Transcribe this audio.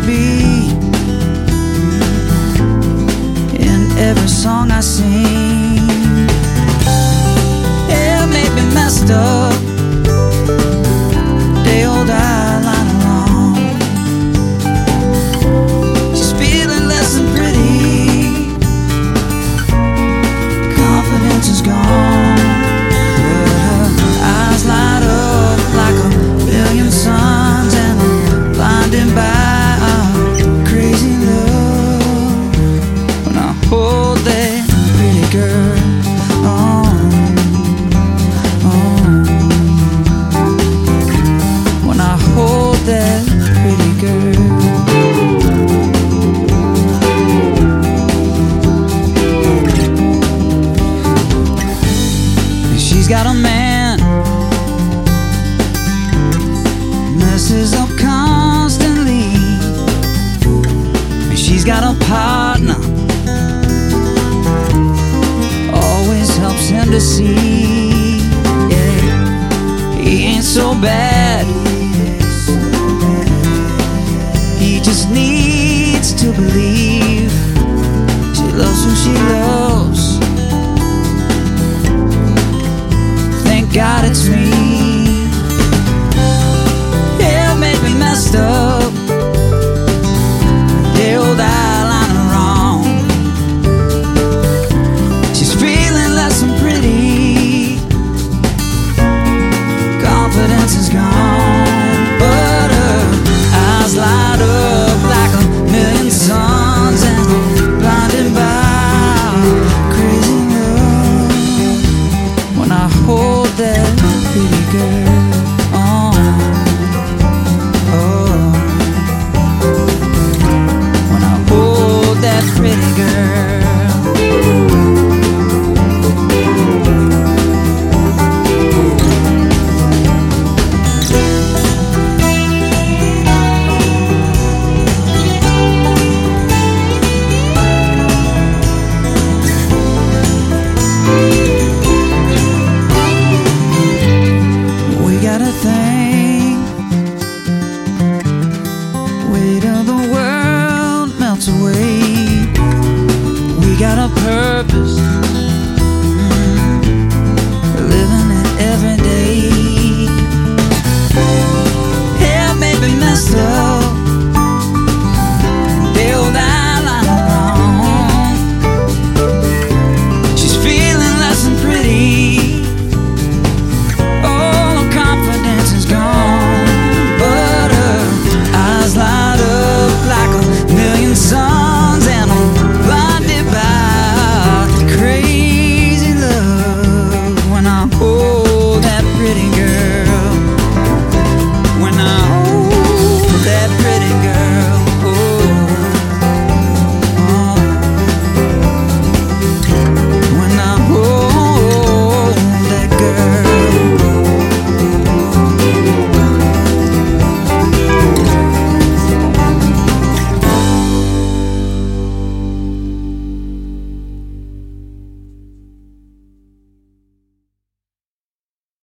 be in every song I sing. It made me messed up, day old eyeliner long. She's feeling less than pretty, confidence is gone. But her eyes light up like a billion suns, and I'm blinded by a crazy love. When I hold that pretty girl, when I hold that pretty girl. She's got a man, messes up constantly. She's got a partner, always helps him to see. Yeah, he ain't so bad, he just needs to believe. She loves who she loves, thank God it's me. It made me messed up, the old eyeliner wrong. She's feeling less than pretty, confidence is gone. But her eyes light up like a million suns, and I'm blinded by crazy love. When I hold that pretty girl, when I hold that pretty girl. We got a thing, weight of the world melts away. We got a purpose,